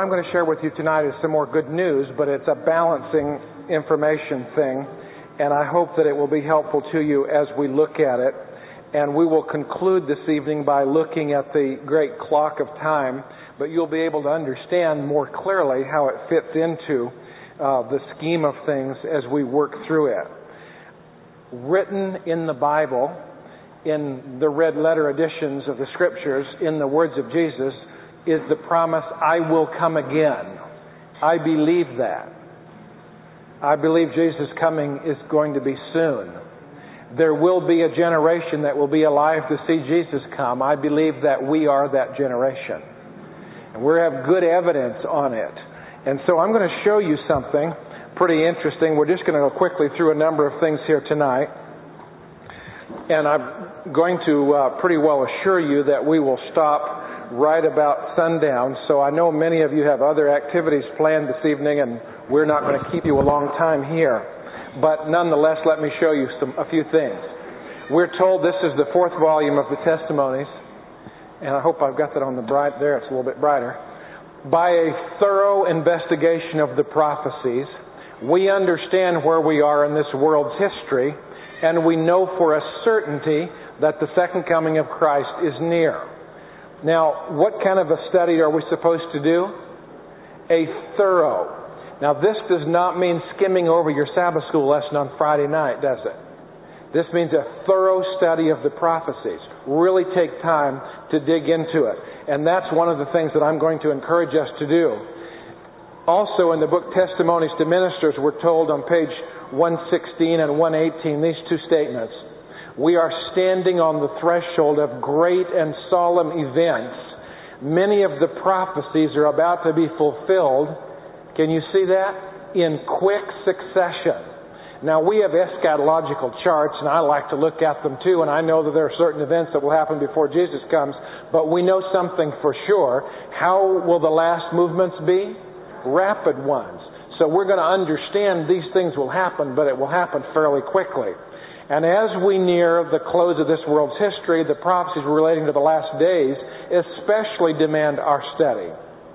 I'm going to share with you tonight is some more good news, but it's a balancing information thing, and I hope that it will be helpful to you as we look at it. And we will conclude this evening by looking at the great clock of time, but you'll be able to understand more clearly how it fits into the scheme of things as we work through it. Written in the Bible, in the red letter editions of the Scriptures, in the words of Jesus, is the promise, I will come again. I believe that. I believe Jesus' coming is going to be soon. There will be a generation that will be alive to see Jesus come. I believe that we are that generation. And we have good evidence on it. And so I'm going to show you something pretty interesting. We're just going to go quickly through a number of things here tonight. And I'm going to pretty well assure you that we will stop right about sundown. So I know many of you have other activities planned this evening, and we're not going to keep you a long time here. But nonetheless, let me show you a few things. We're told this is the fourth volume of the Testimonies, and I hope I've got that on the bright there. It's a little bit brighter. By a thorough investigation of the prophecies, we understand where we are in this world's history, and we know for a certainty that the second coming of Christ is near. Now, what kind of a study are we supposed to do? A thorough. Now, this does not mean skimming over your Sabbath school lesson on Friday night, does it? This means a thorough study of the prophecies. Really take time to dig into it. And that's one of the things that I'm going to encourage us to do. Also, in the book Testimonies to Ministers, we're told on page 116 and 118 these two statements. We are standing on the threshold of great and solemn events. Many of the prophecies are about to be fulfilled. Can you see that? In quick succession. Now, we have eschatological charts, and I like to look at them too, and I know that there are certain events that will happen before Jesus comes, but we know something for sure. How will the last movements be? Rapid ones. So we're going to understand these things will happen, but it will happen fairly quickly. And as we near the close of this world's history, the prophecies relating to the last days especially demand our study.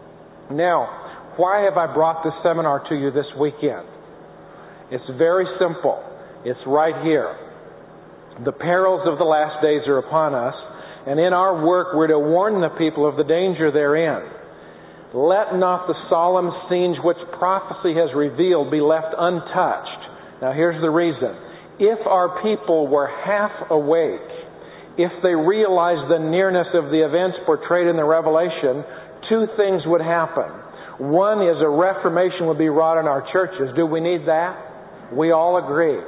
Now, why have I brought this seminar to you this weekend? It's very simple. It's right here. The perils of the last days are upon us, and in our work we're to warn the people of the danger therein. Let not the solemn scenes which prophecy has revealed be left untouched. Now here's the reason. If our people were half awake, if they realized the nearness of the events portrayed in the Revelation, two things would happen. One is a reformation would be wrought in our churches. Do we need that? We all agree.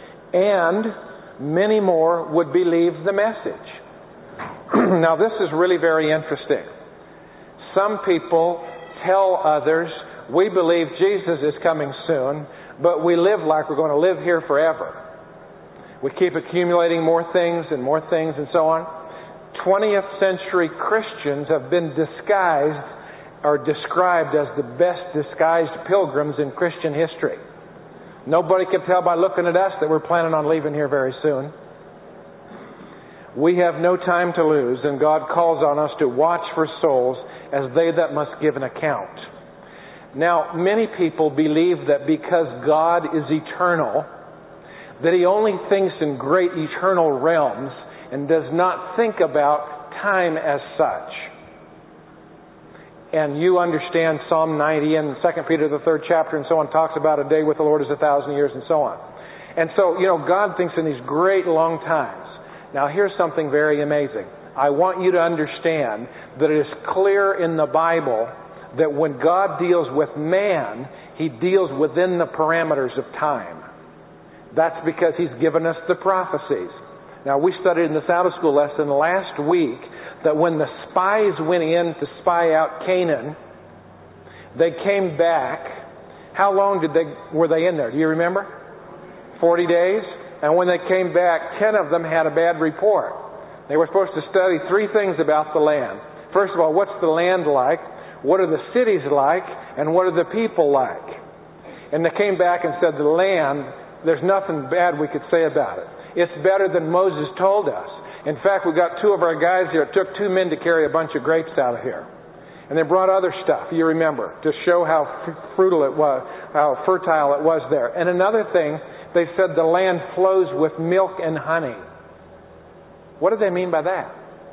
And many more would believe the message. Now this is really very interesting. Some people tell others, we believe Jesus is coming soon, but we live like we're going to live here forever. We keep accumulating more things and so on. 20th century Christians have been disguised or described as the best disguised pilgrims in Christian history. Nobody can tell by looking at us that we're planning on leaving here very soon. We have no time to lose, and God calls on us to watch for souls as they that must give an account. Now, many people believe that because God is eternal, that He only thinks in great eternal realms and does not think about time as such. And you understand Psalm 90 and 2 Peter the 3rd chapter and so on talks about a day with the Lord is 1,000 years and so on. And so, God thinks in these great long times. Now here's something very amazing. I want you to understand that it is clear in the Bible that when God deals with man, He deals within the parameters of time. That's because He's given us the prophecies. Now, we studied in the Sabbath school lesson last week that when the spies went in to spy out Canaan, they came back. How long were they in there? Do you remember? 40 days. And when they came back, 10 of them had a bad report. They were supposed to study 3 things about the land. First of all, what's the land like? What are the cities like? And what are the people like? And they came back and said the land, there's nothing bad we could say about it. It's better than Moses told us. In fact, we've got 2 of our guys here. It took 2 men to carry a bunch of grapes out of here. And they brought other stuff, you remember, to show how fertile it was there. And another thing, they said the land flows with milk and honey. What do they mean by that?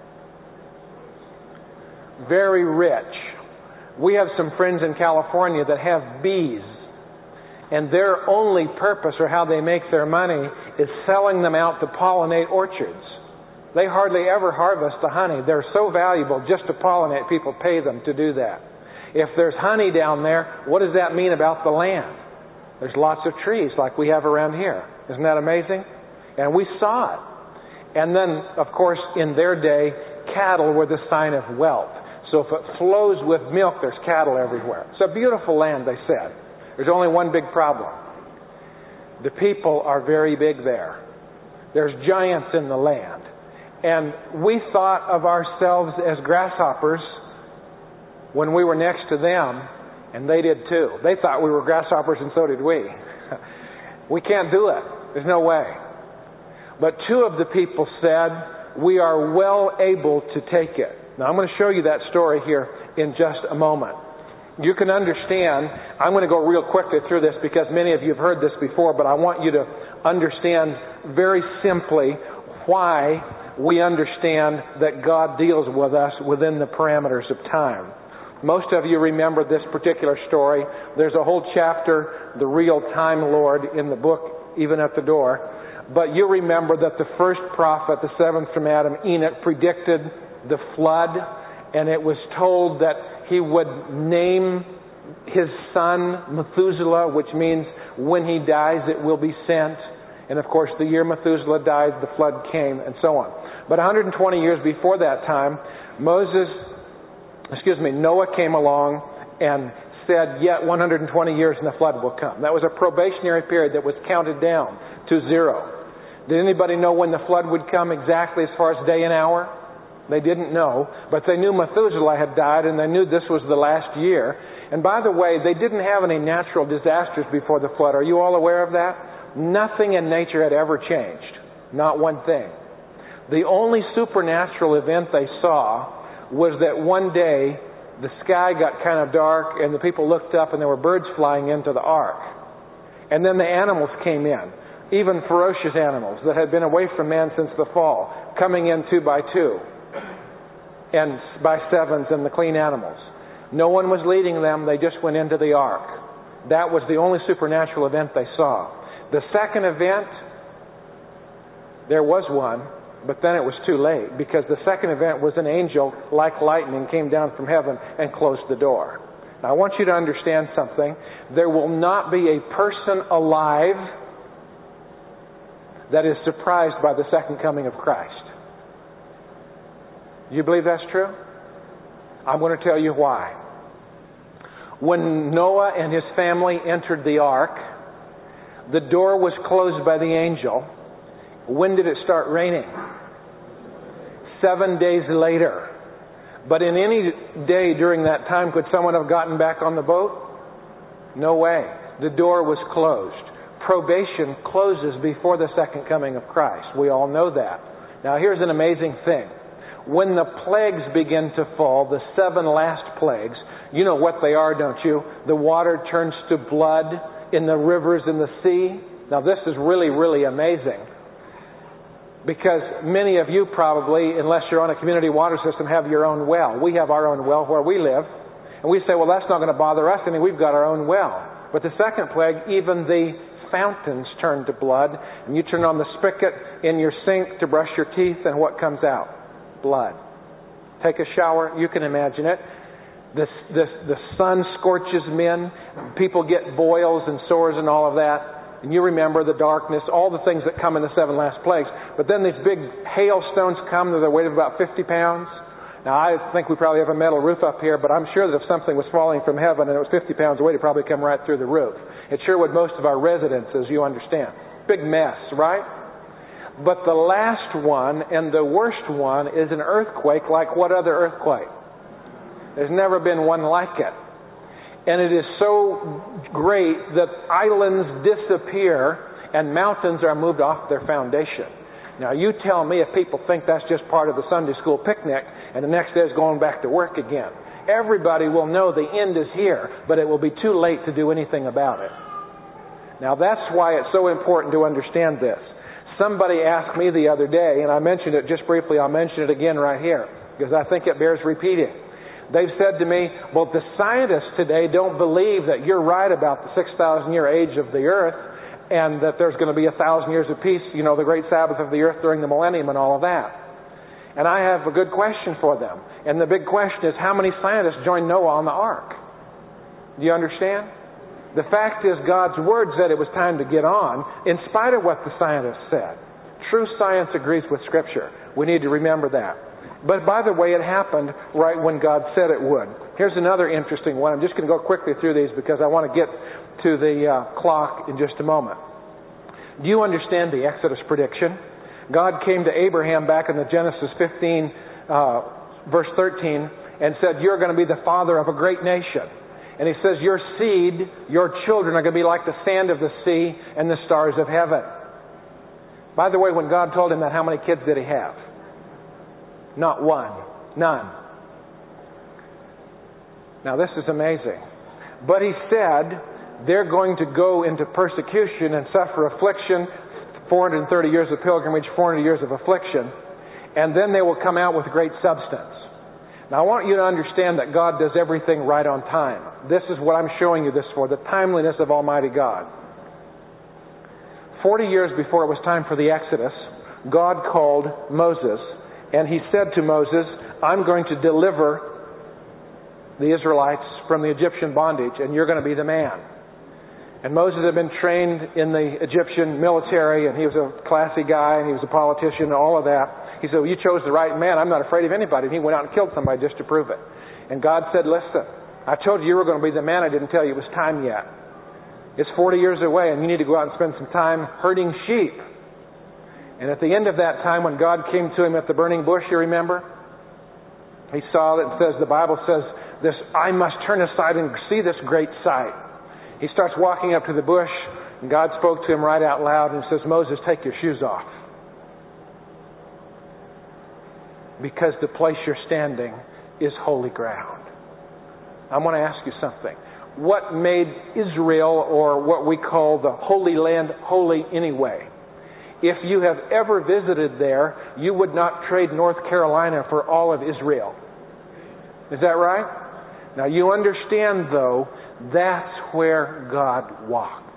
Very rich. We have some friends in California that have bees, and their only purpose or how they make their money is selling them out to pollinate orchards. They hardly ever harvest the honey. They're so valuable just to pollinate. People pay them to do that. If there's honey down there, what does that mean about the land? There's lots of trees like we have around here. Isn't that amazing? And we saw it. And then, of course, in their day, cattle were the sign of wealth. So if it flows with milk, there's cattle everywhere. It's a beautiful land, they said. There's only one big problem. The people are very big there. There's giants in the land. And we thought of ourselves as grasshoppers when we were next to them, and they did too. They thought we were grasshoppers, and so did we. We can't do it. There's no way. But two of the people said, we are well able to take it. Now, I'm going to show you that story here in just a moment. You can understand, I'm going to go real quickly through this because many of you have heard this before, but I want you to understand very simply why we understand that God deals with us within the parameters of time. Most of you remember this particular story. There's a whole chapter, The Real Time Lord, in the book, Even at the Door. But you remember that the first prophet, the seventh from Adam, Enoch, predicted the flood, and it was told that he would name his son Methuselah, which means when he dies it will be sent. And of course, the year Methuselah died, the flood came, and so on. But 120 years before that time, Noah came along and said, yet 120 years and the flood will come. That was a probationary period that was counted down to zero. Did anybody know when the flood would come exactly as far as day and hour? They didn't know, but they knew Methuselah had died, and they knew this was the last year. And by the way, they didn't have any natural disasters before the flood. Are you all aware of that? Nothing in nature had ever changed. Not one thing. The only supernatural event they saw was that one day the sky got kind of dark and the people looked up and there were birds flying into the ark. And then the animals came in, even ferocious animals that had been away from man since the fall, coming in 2 by 2 and by sevens, and the clean animals. No one was leading them. They just went into the ark. That was the only supernatural event they saw. The second event, there was one, but then it was too late, because the second event was an angel like lightning came down from heaven and closed the door. Now I want you to understand something. There will not be a person alive that is surprised by the second coming of Christ. Do you believe that's true? I'm going to tell you why. When Noah and his family entered the ark, the door was closed by the angel. When did it start raining? 7 days later. But in any day during that time, could someone have gotten back on the boat? No way. The door was closed. Probation closes before the second coming of Christ. We all know that. Now here's an amazing thing. When the plagues begin to fall, the 7 last plagues, you know what they are, don't you? The water turns to blood in the rivers and the sea. Now this is really, really amazing. Because many of you probably, unless you're on a community water system, have your own well. We have our own well where we live. And we say, well, that's not going to bother us. I mean, we've got our own well. But the second plague, even the fountains turn to blood. And you turn on the spigot in your sink to brush your teeth, and what comes out? Blood. Take a shower, you can imagine it. The sun scorches men. People get boils and sores and all of that. And you remember the darkness, all the things that come in the 7 last plagues. But then these big hailstones come that are weight of about 50 pounds. Now, I think we probably have a metal roof up here, but I'm sure that if something was falling from heaven and it was 50 pounds weight, it'd probably come right through the roof. It sure would most of our residences, you understand. Big mess, right? But the last one and the worst one is an earthquake like what other earthquake? There's never been one like it. And it is so great that islands disappear and mountains are moved off their foundation. Now you tell me if people think that's just part of the Sunday school picnic and the next day is going back to work again. everybody will know the end is here, but it will be too late to do anything about it. Now that's why it's so important to understand this. Somebody asked me the other day, and I mentioned it just briefly, I'll mention it again right here, because I think it bears repeating. They've said to me, well, the scientists today don't believe that you're right about the 6,000-year age of the earth, and that there's going to be 1,000 years of peace, the great Sabbath of the earth during the millennium and all of that. And I have a good question for them. And the big question is, how many scientists joined Noah on the ark? Do you understand? The fact is, God's Word said it was time to get on, in spite of what the scientists said. True science agrees with Scripture. We need to remember that. But by the way, it happened right when God said it would. Here's another interesting one. I'm just going to go quickly through these because I want to get to the clock in just a moment. Do you understand the Exodus prediction? God came to Abraham back in the Genesis 15, verse 13, and said, you're going to be the father of a great nation. And he says, your seed, your children are going to be like the sand of the sea and the stars of heaven. By the way, when God told him that, how many kids did he have? Not one. None. Now this is amazing. But he said, they're going to go into persecution and suffer affliction, 430 years of pilgrimage, 400 years of affliction, and then they will come out with great substance. Now I want you to understand that God does everything right on time. This is what I'm showing you this for, the timeliness of Almighty God. 40 years before it was time for the Exodus, God called Moses, and he said to Moses, I'm going to deliver the Israelites from the Egyptian bondage, and you're going to be the man. And Moses had been trained in the Egyptian military, and he was a classy guy, and he was a politician, and all of that. He said, well, you chose the right man. I'm not afraid of anybody. And he went out and killed somebody just to prove it. And God said, listen, I told you were going to be the man. I didn't tell you it was time yet. It's 40 years away, and you need to go out and spend some time herding sheep. And at the end of that time, when God came to him at the burning bush, you remember? He saw it. It says, the Bible says, this, I must turn aside and see this great sight. He starts walking up to the bush, and God spoke to him right out loud and says, Moses, take your shoes off. Because the place you're standing is holy ground. I want to ask you something. What made Israel, or what we call the Holy Land, holy anyway? If you have ever visited there, you would not trade North Carolina for all of Israel. Is that right? Now you understand, though, that's where God walked.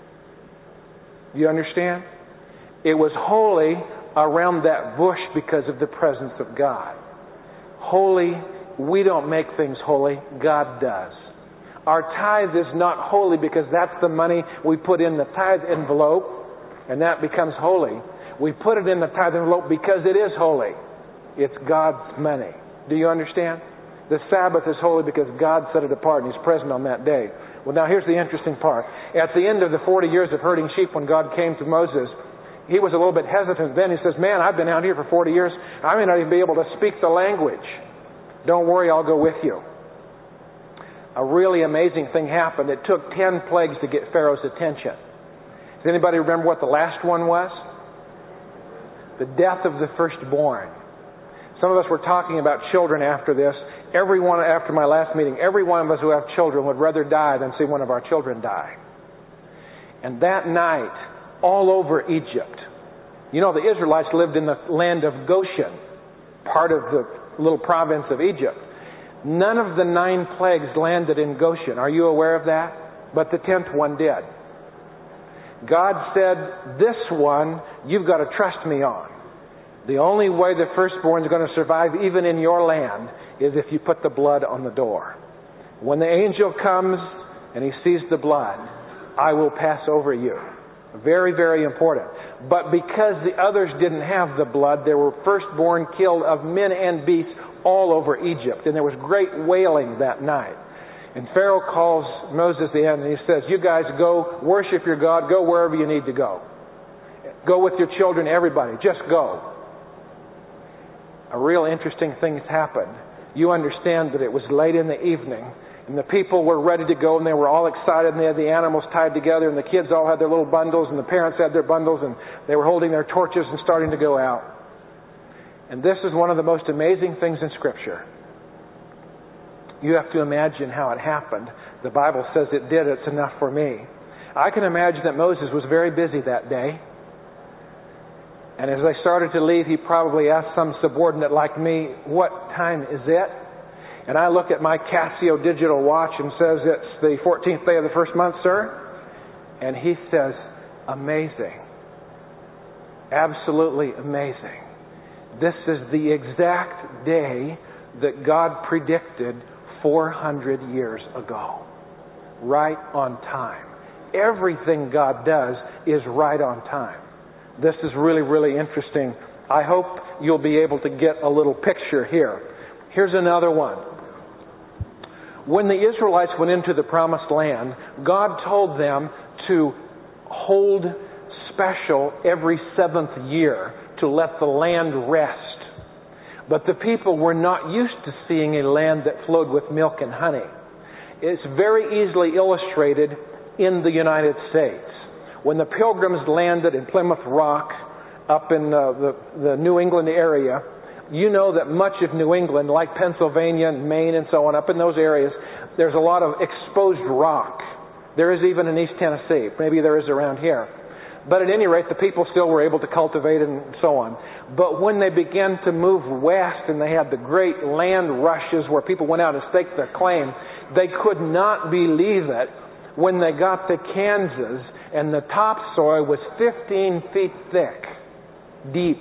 You understand? It was holy around that bush because of the presence of God. Holy, we don't make things holy. God does. Our tithe is not holy because that's the money we put in the tithe envelope, and that becomes holy. We put it in the tithe envelope because it is holy. It's God's money. Do you understand? The Sabbath is holy because God set it apart and He's present on that day. Well, now here's the interesting part. At the end of the 40 years of herding sheep, when God came to Moses, he was a little bit hesitant then. He says, man, I've been out here for 40 years. I may not even be able to speak the language. Don't worry, I'll go with you. A really amazing thing happened. It took 10 plagues to get Pharaoh's attention. Does anybody remember what the last one was? The death of the firstborn. Some of us were talking about children after this. Everyone, after my last meeting, every one of us who have children would rather die than see one of our children die. And that night, all over Egypt, the Israelites lived in the land of Goshen, part of the little province of Egypt. None of the 9 plagues landed in Goshen. Are you aware of that? But the 10th one did. God said, this one, you've got to trust me on. The only way the firstborn is going to survive, even in your land, is if you put the blood on the door. When the angel comes and he sees the blood, I will pass over you. Very, very important. But because the others didn't have the blood, there were firstborn killed of men and beasts all over Egypt. And there was great wailing that night. And Pharaoh calls Moses in and he says, you guys go worship your God. Go wherever you need to go. Go with your children, everybody. Just go. A real interesting thing has happened. You understand that it was late in the evening and the people were ready to go and they were all excited and they had the animals tied together and the kids all had their little bundles and the parents had their bundles and they were holding their torches and starting to go out. And this is one of the most amazing things in Scripture. You have to imagine how it happened. The Bible says it did. It's enough for me. I can imagine that Moses was very busy that day. And as they started to leave, he probably asked some subordinate like me, "What time is it?" And I look at my Casio digital watch and says, "It's the 14th day of the first month, sir." And he says, "Amazing. Absolutely amazing. This is the exact day that God predicted 400 years ago. Right on time." Everything God does is right on time. This is really, really interesting. I hope you'll be able to get a little picture here. Here's another one. When the Israelites went into the Promised Land, God told them to hold special every 7th year to let the land rest. But the people were not used to seeing a land that flowed with milk and honey. It's very easily illustrated in the United States. When the Pilgrims landed in Plymouth Rock up in the New England area, you know that much of New England, like Pennsylvania and Maine and so on, up in those areas, there's a lot of exposed rock. There is even in East Tennessee. Maybe there is around here. But at any rate, the people still were able to cultivate and so on. But when they began to move west and they had the great land rushes where people went out and staked their claim, they could not believe it when they got to Kansas and the topsoil was 15 feet thick, deep.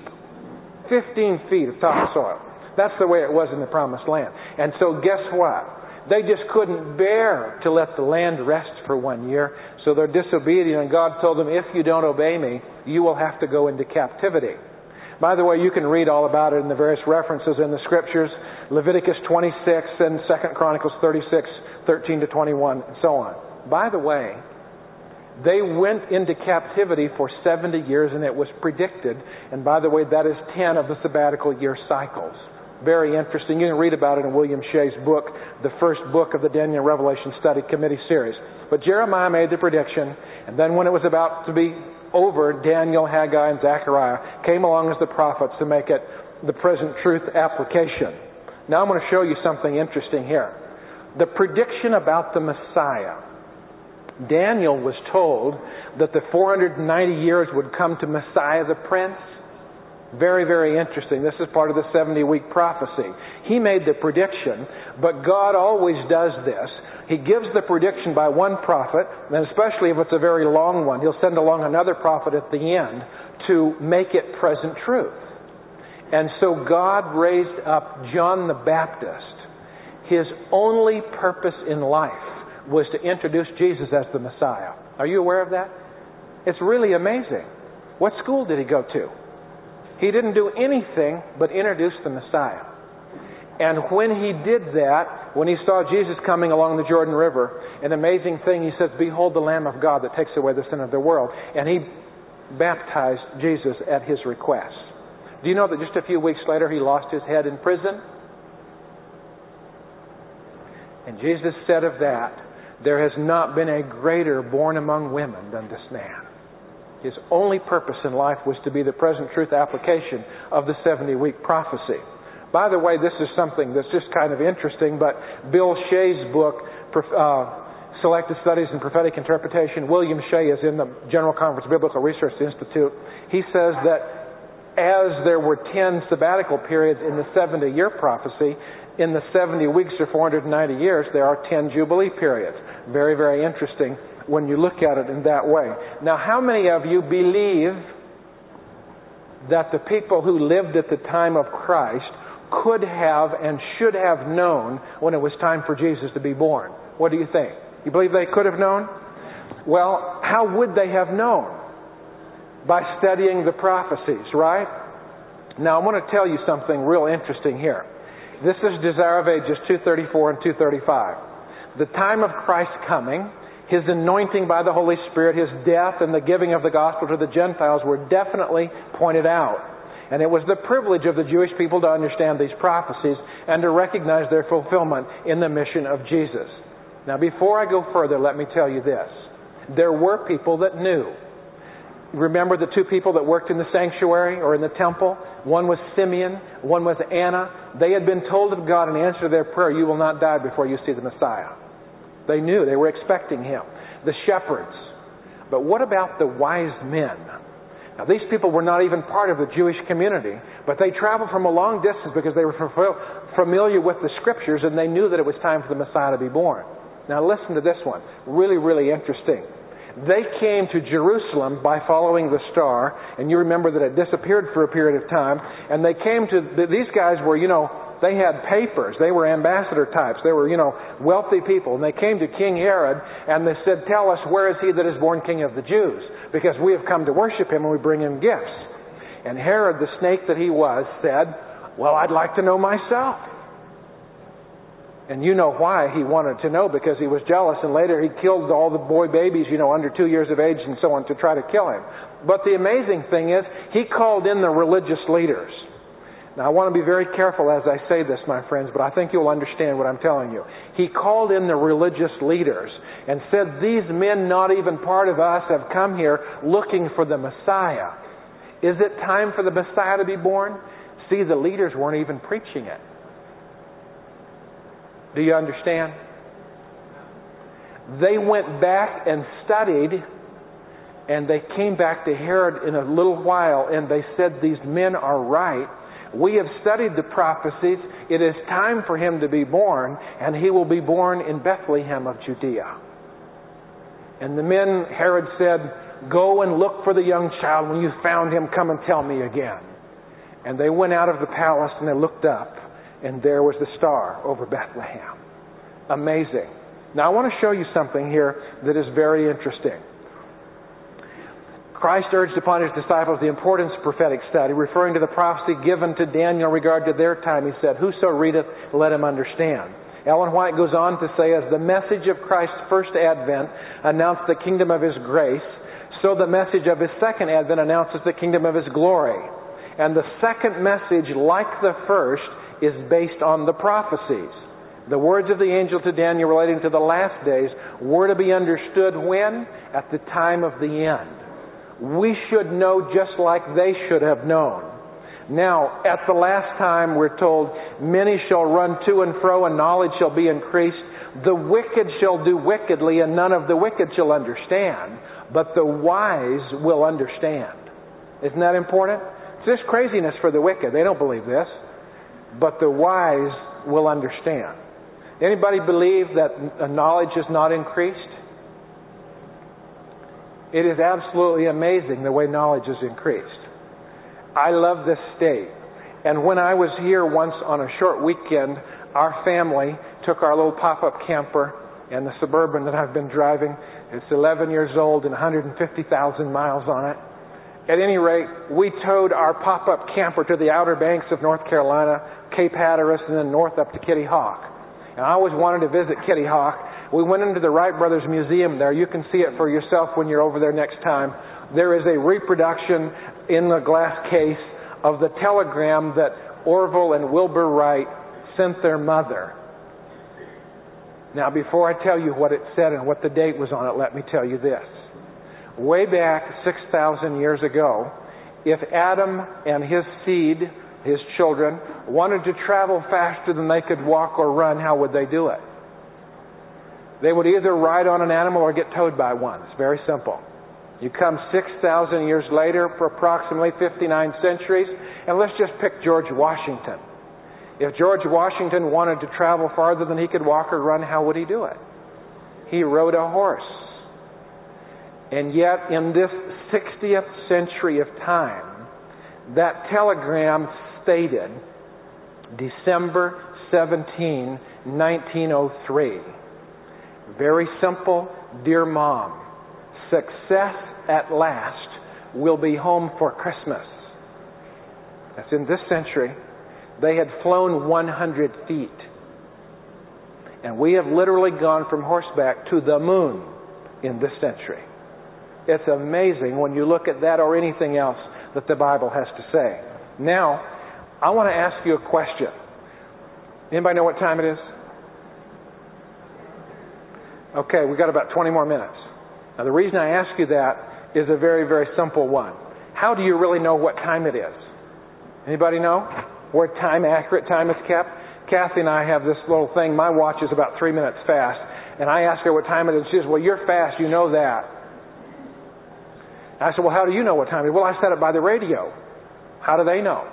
15 feet of topsoil. That's the way it was in the Promised Land. And so guess what? They just couldn't bear to let the land rest for 1 year. So they're disobedient, and God told them, "If you don't obey me, you will have to go into captivity." By the way, you can read all about it in the various references in the Scriptures, Leviticus 26 and 2 Chronicles 36, 13 to 21, and so on. By the way, they went into captivity for 70 years, and it was predicted. And by the way, that is 10 of the sabbatical year cycles. Very interesting. You can read about it in William Shea's book, the first book of the Daniel Revelation Study Committee series. But Jeremiah made the prediction, and then when it was about to be over, Daniel, Haggai, and Zechariah came along as the prophets to make it the present truth application. Now I'm going to show you something interesting here. The prediction about the Messiah. Daniel was told that the 490 years would come to Messiah the Prince. Very, very interesting. This is part of the 70-week prophecy. He made the prediction, but God always does this. He gives the prediction by one prophet, and especially if it's a very long one, He'll send along another prophet at the end to make it present truth. And so God raised up John the Baptist. His only purpose in life was to introduce Jesus as the Messiah. Are you aware of that? It's really amazing. What school did he go to? He didn't do anything but introduce the Messiah. And when he did that, when he saw Jesus coming along the Jordan River, an amazing thing, he says, "Behold the Lamb of God that takes away the sin of the world." And he baptized Jesus at his request. Do you know that just a few weeks later he lost his head in prison? And Jesus said of that, "There has not been a greater born among women than this man." His only purpose in life was to be the present truth application of the 70-week prophecy. By the way, this is something that's just kind of interesting, but Bill Shea's book, Selected Studies in Prophetic Interpretation, William Shea is in the General Conference Biblical Research Institute. He says that as there were 10 sabbatical periods in the 70-year prophecy, in the 70 weeks or 490 years, there are 10 Jubilee periods. Very, very interesting when you look at it in that way. Now, how many of you believe that the people who lived at the time of Christ could have and should have known when it was time for Jesus to be born? What do you think? You believe they could have known? Well, how would they have known? By studying the prophecies, right? Now, I want to tell you something real interesting here. This is Desire of Ages 234 and 235. The time of Christ coming, His anointing by the Holy Spirit, His death, and the giving of the gospel to the Gentiles were definitely pointed out. And it was the privilege of the Jewish people to understand these prophecies and to recognize their fulfillment in the mission of Jesus. Now, before I go further, let me tell you this. There were people that knew. Remember the two people that worked in the sanctuary or in the temple? One was Simeon. One was Anna. They had been told of God in answer to their prayer, you will not die before you see the Messiah. They knew. They were expecting Him. The shepherds. But what about the wise men? Now, these people were not even part of the Jewish community, but they traveled from a long distance because they were familiar with the Scriptures and they knew that it was time for the Messiah to be born. Now, listen to this one. Really, really interesting. They came to Jerusalem by following the star, and you remember that it disappeared for a period of time, and they came to, these guys were, they had papers. They were ambassador types. They were, wealthy people. And they came to King Herod and they said, tell us, where is he that is born King of the Jews? Because we have come to worship him and we bring him gifts. And Herod, the snake that he was, said, well, I'd like to know myself. And you know why he wanted to know, because he was jealous, and later he killed all the boy babies, under 2 years of age and so on to try to kill him. But the amazing thing is, he called in the religious leaders. Now, I want to be very careful as I say this, my friends, but I think you'll understand what I'm telling you. He called in the religious leaders and said, these men, not even part of us, have come here looking for the Messiah. Is it time for the Messiah to be born? See, the leaders weren't even preaching it. Do you understand? They went back and studied, and they came back to Herod in a little while, and they said, these men are right. We have studied the prophecies. It is time for him to be born, and he will be born in Bethlehem of Judea. And the men, Herod said, go and look for the young child. When you've found him, come and tell me again. And they went out of the palace and they looked up, and there was the star over Bethlehem. Amazing. Now I want to show you something here that is very interesting. Christ urged upon his disciples the importance of prophetic study, referring to the prophecy given to Daniel in regard to their time. He said, whoso readeth, let him understand. Ellen White goes on to say, as the message of Christ's first advent announced the kingdom of his grace, so the message of his second advent announces the kingdom of his glory. And the second message, like the first, is based on the prophecies. The words of the angel to Daniel relating to the last days were to be understood when? At the time of the end. We should know just like they should have known. Now, at the last time, we're told, many shall run to and fro, and knowledge shall be increased. The wicked shall do wickedly, and none of the wicked shall understand, but the wise will understand. Isn't that important? It's just craziness for the wicked. They don't believe this. But the wise will understand. Anybody believe that knowledge is not increased? It is absolutely amazing the way knowledge is increased. I love this state. And when I was here once on a short weekend, our family took our little pop-up camper and the Suburban that I've been driving. It's 11 years old and 150,000 miles on it. At any rate, we towed our pop-up camper to the Outer Banks of North Carolina, Cape Hatteras, and then north up to Kitty Hawk. And I always wanted to visit Kitty Hawk. We went into the Wright Brothers Museum there. You can see it for yourself when you're over there next time. There is a reproduction in the glass case of the telegram that Orville and Wilbur Wright sent their mother. Now, before I tell you what it said and what the date was on it, let me tell you this. Way back 6,000 years ago, if Adam and his seed, his children, wanted to travel faster than they could walk or run, how would they do it? They would either ride on an animal or get towed by one. It's very simple. You come 6,000 years later for approximately 59 centuries, and let's just pick George Washington. If George Washington wanted to travel farther than he could walk or run, how would he do it? He rode a horse. And yet, in this 60th century of time, that telegram stated December 17, 1903. Very simple. Dear Mom, success at last. Will be home for Christmas. That's in this century. They had flown 100 feet. And we have literally gone from horseback to the moon in this century. It's amazing when you look at that or anything else that the Bible has to say. Now, I want to ask you a question. Anybody know what time it is? Okay, we've got about 20 more minutes. Now, the reason I ask you that is a very, very simple one. How do you really know what time it is? Anybody know where accurate time is kept? Kathy and I have this little thing. My watch is about 3 minutes fast. And I ask her what time it is. She says, well, you're fast. You know that. I said, well, how do you know what time it is? Well, I set it by the radio. How do they know?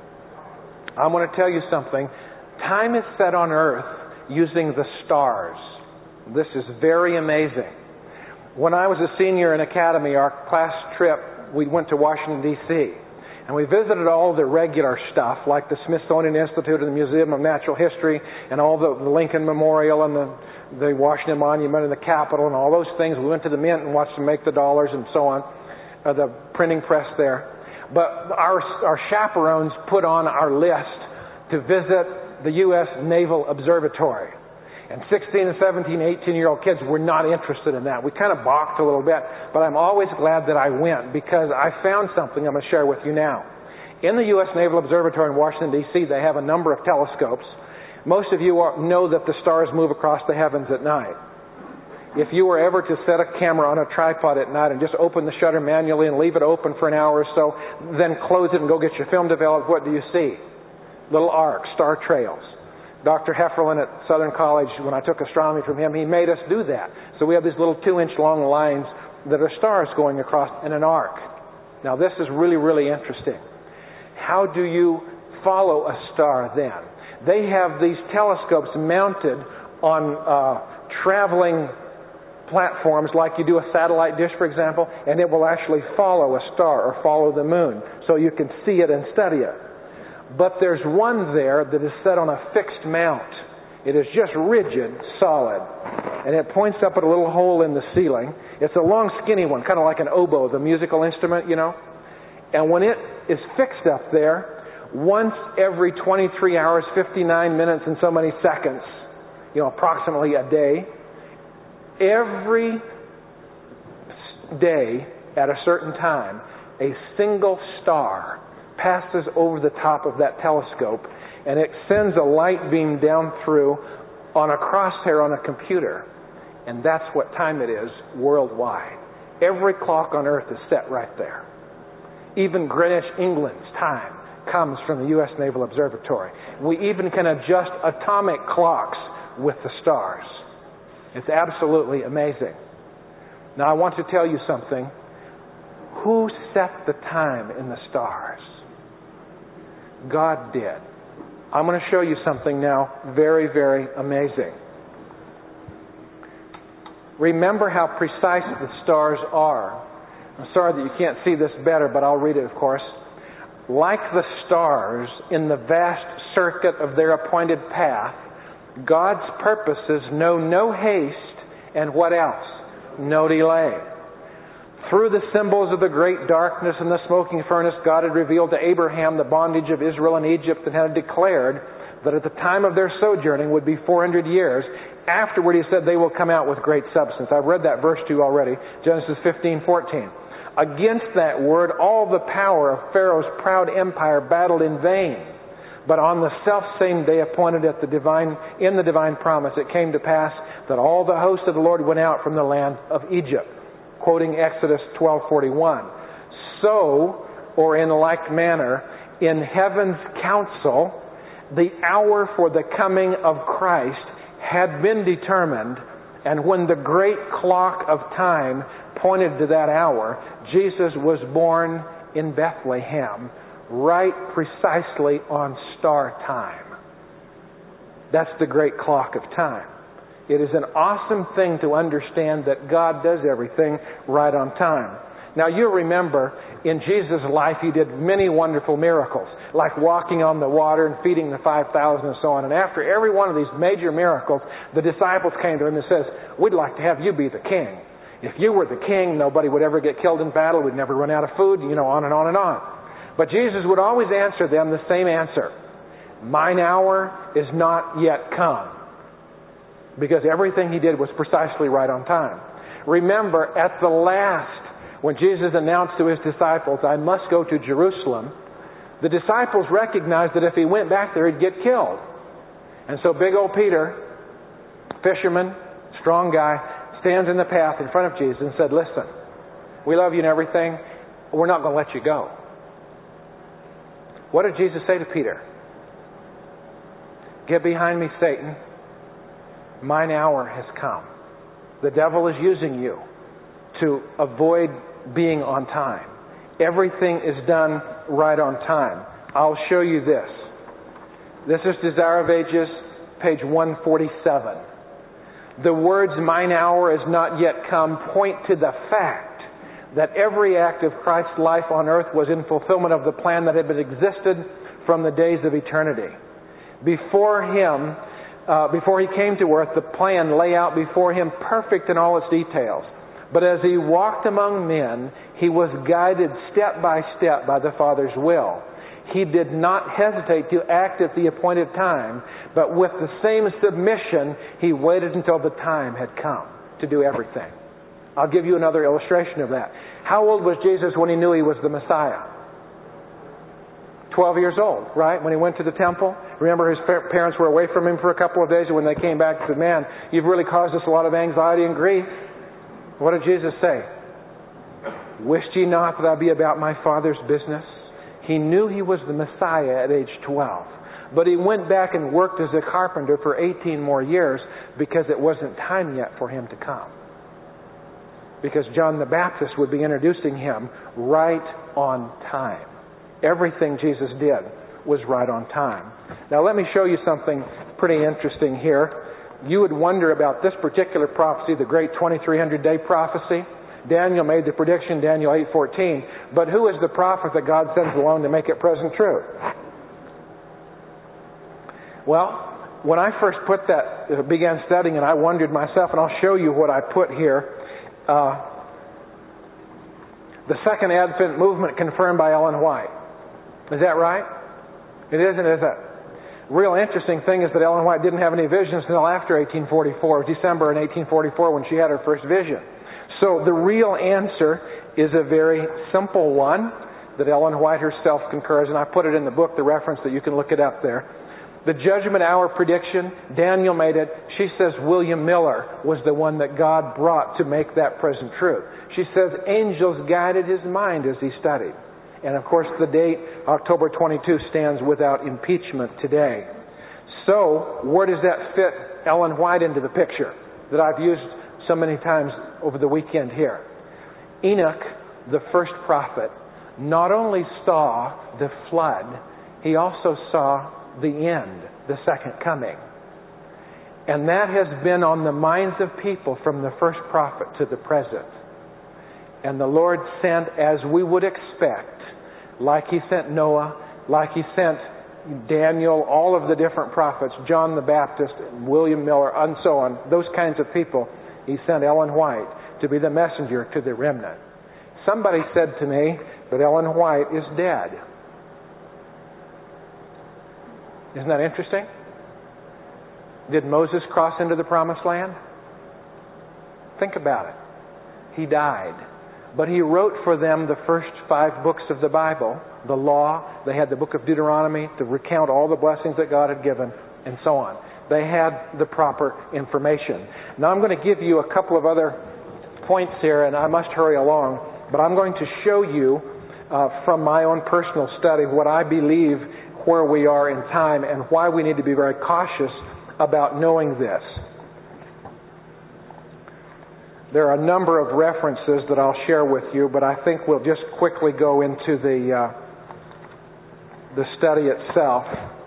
I want to tell you something. Time is set on Earth using the stars. This is very amazing. When I was a senior in academy, our class trip, we went to Washington, D.C., and we visited all the regular stuff, like the Smithsonian Institute and the Museum of Natural History, and all the Lincoln Memorial and the Washington Monument and the Capitol and all those things. We went to the Mint and watched them make the dollars and so on, the printing press there. But our chaperones put on our list to visit the U.S. Naval Observatory. And 16 and 17, 18-year-old kids were not interested in that. We kind of balked a little bit, but I'm always glad that I went because I found something I'm going to share with you now. In the U.S. Naval Observatory in Washington, D.C., they have a number of telescopes. Most of you know that the stars move across the heavens at night. If you were ever to set a camera on a tripod at night and just open the shutter manually and leave it open for an hour or so, then close it and go get your film developed, what do you see? Little arcs, star trails. Dr. Hefferlin at Southern College, when I took astronomy from him, he made us do that. So we have these little 2-inch long lines that are stars going across in an arc. Now this is really, really interesting. How do you follow a star then? They have these telescopes mounted on traveling platforms like you do a satellite dish, for example, and it will actually follow a star or follow the moon so you can see it and study it. But there's one there that is set on a fixed mount. It is just rigid, solid, and it points up at a little hole in the ceiling. It's a long, skinny one, kind of like an oboe, the musical instrument, you know. And when it is fixed up there, once every 23 hours, 59 minutes and so many seconds, approximately a day, every day at a certain time, a single star passes over the top of that telescope, and it sends a light beam down through on a crosshair on a computer. And that's what time it is worldwide. Every clock on Earth is set right there. Even Greenwich, England's time comes from the U.S. Naval Observatory. We even can adjust atomic clocks with the stars. It's absolutely amazing. Now I want to tell you something. Who set the time in the stars? God did. I'm going to show you something now very, very amazing. Remember how precise the stars are. I'm sorry that you can't see this better, but I'll read it, of course. Like the stars in the vast circuit of their appointed path, God's purposes know no haste, and what else? No delay. Through the symbols of the great darkness and the smoking furnace, God had revealed to Abraham the bondage of Israel in Egypt and had declared that at the time of their sojourning would be 400 years. Afterward, he said, they will come out with great substance. I've read that verse to you already, Genesis 15:14. Against that word, all the power of Pharaoh's proud empire battled in vain. But on the self-same day appointed in the divine promise, it came to pass that all the hosts of the Lord went out from the land of Egypt. Quoting Exodus 12:41. So, or in like manner, in heaven's council, the hour for the coming of Christ had been determined, and when the great clock of time pointed to that hour, Jesus was born in Bethlehem, right precisely on star time. That's the great clock of time. It is an awesome thing to understand that God does everything right on time. Now you remember, in Jesus' life, He did many wonderful miracles, like walking on the water and feeding the 5,000 and so on. And after every one of these major miracles, the disciples came to Him and says, we'd like to have you be the king. If you were the king, nobody would ever get killed in battle. We'd never run out of food, on and on and on. But Jesus would always answer them the same answer. Mine hour is not yet come. Because everything He did was precisely right on time. Remember, at the last, when Jesus announced to His disciples, I must go to Jerusalem, the disciples recognized that if He went back there, He'd get killed. And so big old Peter, fisherman, strong guy, stands in the path in front of Jesus and said, listen, we love you and everything, but we're not going to let you go. What did Jesus say to Peter? Get behind me, Satan. Mine hour has come. The devil is using you to avoid being on time. Everything is done right on time. I'll show you this. This is Desire of Ages, page 147. The words, mine hour is not yet come, point to the fact that every act of Christ's life on earth was in fulfillment of the plan that had been existed from the days of eternity. Before he came to earth, the plan lay out before him perfect in all its details. But as he walked among men, he was guided step by step by the Father's will. He did not hesitate to act at the appointed time, but with the same submission, he waited until the time had come to do everything. I'll give you another illustration of that. How old was Jesus when he knew he was the Messiah? 12 years old, right? When he went to the temple. Remember, his parents were away from him for a couple of days, and when they came back, he said, man, you've really caused us a lot of anxiety and grief. What did Jesus say? Wished ye not that I be about my Father's business? He knew he was the Messiah at age 12. But he went back and worked as a carpenter for 18 more years because it wasn't time yet for him to come. Because John the Baptist would be introducing him right on time. Everything Jesus did was right on time. Now let me show you something pretty interesting here. You would wonder about this particular prophecy, the great 2300-day prophecy. Daniel made the prediction, Daniel 8:14. But who is the prophet that God sends along to make it present true? Well, when I first began studying it, I wondered myself, and I'll show you what I put here. The Second Advent movement confirmed by Ellen White. Is that right? It isn't, is it? Real interesting thing is that Ellen White didn't have any visions until after 1844, December in 1844, when she had her first vision. So the real answer is a very simple one that Ellen White herself concurs, and I put it in the book, the reference that you can look it up there. The judgment hour prediction, Daniel made it. She says William Miller was the one that God brought to make that present true. She says angels guided his mind as he studied. And of course the date, October 22, stands without impeachment today. So where does that fit Ellen White into the picture that I've used so many times over the weekend here? Enoch, the first prophet, not only saw the flood, he also saw the end, the second coming. And that has been on the minds of people from the first prophet to the present. And the Lord sent, as we would expect, like he sent Noah, like he sent Daniel, all of the different prophets, John the Baptist, William Miller, and so on, those kinds of people, he sent Ellen White to be the messenger to the remnant. Somebody said to me that Ellen White is dead. Isn't that interesting? Did Moses cross into the promised land? Think about it. He died. But he wrote for them the first 5 books of the Bible, the law. They had the book of Deuteronomy to recount all the blessings that God had given, and so on. They had the proper information. Now I'm going to give you a couple of other points here, and I must hurry along, but I'm going to show you from my own personal study what I believe where we are in time and why we need to be very cautious about knowing this. There are a number of references that I'll share with you, but I think we'll just quickly go into the study itself.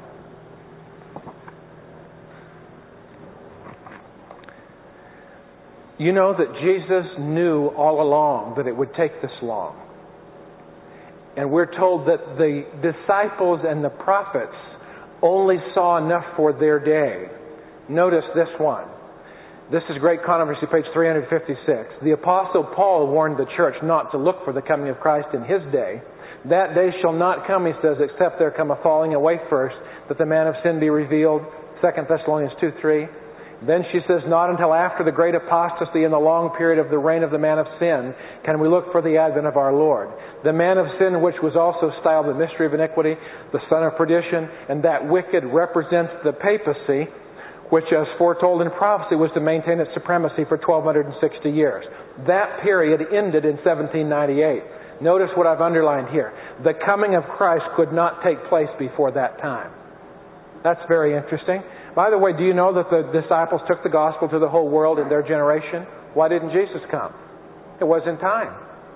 You know that Jesus knew all along that it would take this long. And we're told that the disciples and the prophets only saw enough for their day. Notice this one. This is Great Controversy, page 356. The Apostle Paul warned the church not to look for the coming of Christ in his day. That day shall not come, he says, except there come a falling away first, that the man of sin be revealed. 2 Thessalonians 2:3. Then she says, not until after the great apostasy and the long period of the reign of the man of sin can we look for the advent of our Lord. The man of sin, which was also styled the mystery of iniquity, the son of perdition, and that wicked represents the papacy, which as foretold in prophecy was to maintain its supremacy for 1260 years. That period ended in 1798. Notice what I've underlined here. The coming of Christ could not take place before that time. That's very interesting. By the way, do you know that the disciples took the gospel to the whole world in their generation? Why didn't Jesus come? It wasn't time.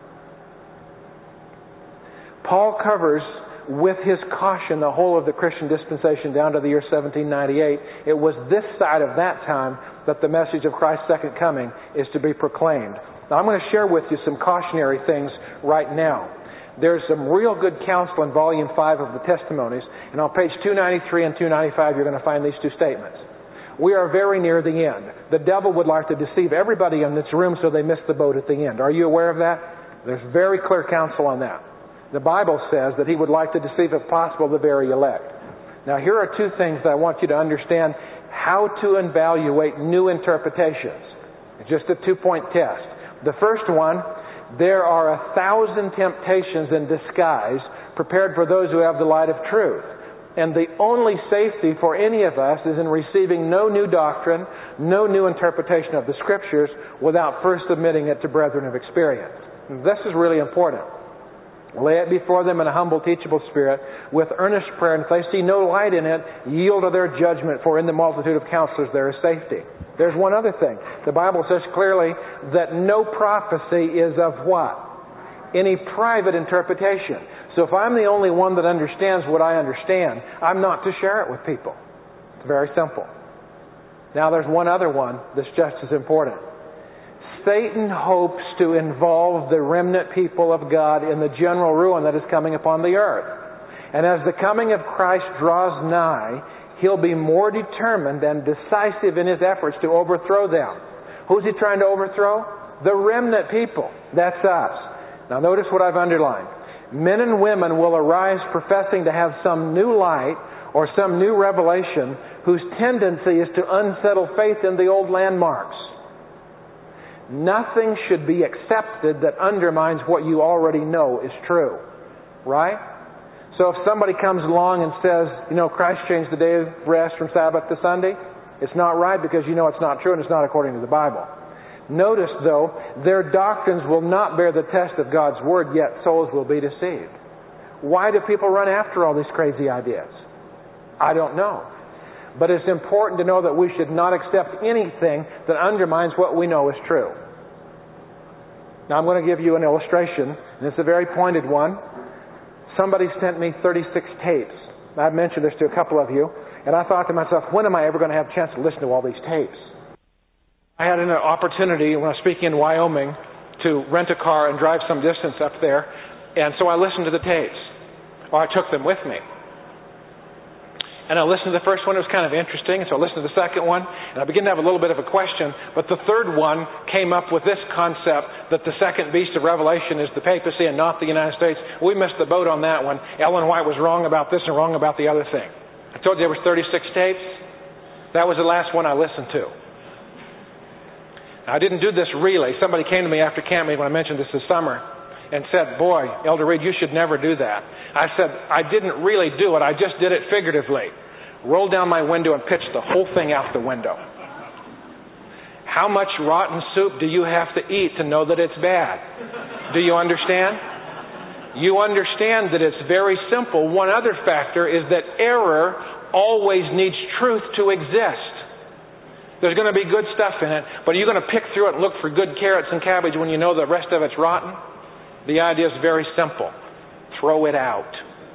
Paul covers with his caution the whole of the Christian dispensation down to the year 1798. It was this side of that time that the message of Christ's second coming is to be proclaimed. Now I'm going to share with you some cautionary things right now. There's some real good counsel in Volume 5 of the Testimonies, and on page 293 and 295 you're going to find these two statements. We are very near the end. The devil would like to deceive everybody in this room so they miss the boat at the end. Are you aware of that? There's very clear counsel on that. The Bible says that he would like to deceive, if possible, the very elect. Now, here are two things that I want you to understand how to evaluate new interpretations. It's just a two-point test. The first one, there are 1,000 temptations in disguise prepared for those who have the light of truth. And the only safety for any of us is in receiving no new doctrine, no new interpretation of the Scriptures without first submitting it to brethren of experience. And this is really important. Lay it before them in a humble, teachable spirit, with earnest prayer, and if they see no light in it, yield to their judgment, for in the multitude of counselors there is safety. There's one other thing. The Bible says clearly that no prophecy is of what? Any private interpretation. So if I'm the only one that understands what I understand, I'm not to share it with people. It's very simple. Now there's one other one that's just as important. Satan hopes to involve the remnant people of God in the general ruin that is coming upon the earth. And as the coming of Christ draws nigh, he'll be more determined and decisive in his efforts to overthrow them. Who's he trying to overthrow? The remnant people. That's us. Now notice what I've underlined. Men and women will arise professing to have some new light or some new revelation whose tendency is to unsettle faith in the old landmarks. Nothing should be accepted that undermines what you already know is true. Right? So if somebody comes along and says, Christ changed the day of rest from Sabbath to Sunday, it's not right because you know it's not true and it's not according to the Bible. Notice, though, their doctrines will not bear the test of God's Word, yet souls will be deceived. Why do people run after all these crazy ideas? I don't know. But it's important to know that we should not accept anything that undermines what we know is true. Now I'm going to give you an illustration, and it's a very pointed one. Somebody sent me 36 tapes. I've mentioned this to a couple of you, and I thought to myself, when am I ever going to have a chance to listen to all these tapes? I had an opportunity when I was speaking in Wyoming to rent a car and drive some distance up there, and so I listened to the tapes. Or I took them with me. And I listened to the first one, it was kind of interesting, and so I listened to the second one, and I began to have a little bit of a question, but the third one came up with this concept that the second beast of Revelation is the papacy and not the United States. We missed the boat on that one. Ellen White was wrong about this and wrong about the other thing. I told you there was 36 tapes. That was the last one I listened to. Now, I didn't do this really. Somebody came to me after camp meeting when I mentioned this summer and said, boy, Elder Reed, you should never do that. I said, I didn't really do it. I just did it figuratively. Rolled down my window and pitched the whole thing out the window. How much rotten soup do you have to eat to know that it's bad? Do you understand? You understand that it's very simple. One other factor is that error always needs truth to exist. There's going to be good stuff in it, but are you going to pick through it and look for good carrots and cabbage when you know the rest of it's rotten? The idea is very simple. Throw it out.